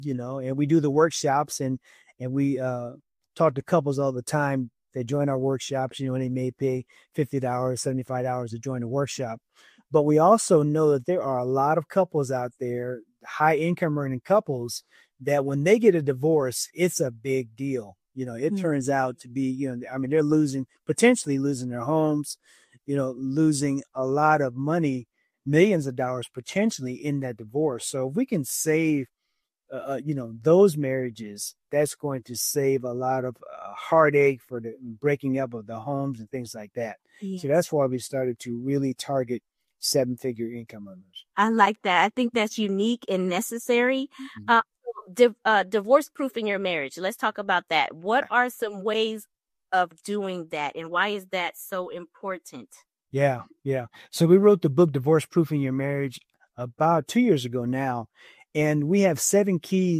and we do the workshops, and we talk to couples all the time. They join our workshops, and they may pay $50, $75 to join the workshop. But we also know that there are a lot of couples out there, high income earning couples, that when they get a divorce, it's a big deal. It Mm. turns out to be, I mean, they're potentially losing their homes, losing a lot of money, millions of dollars potentially in that divorce. So if we can save those marriages, that's going to save a lot of heartache for the breaking up of the homes and things like that. So Yes. that's why we started to really target 7-figure income earners. I like that. I think that's unique and necessary. Mhm. Uh, divorce proofing your marriage. Let's talk about that. What are some ways of doing that, and why is that so important? Yeah, yeah. So we wrote the book Divorce Proofing Your Marriage about 2 years ago now, and we have 7 keys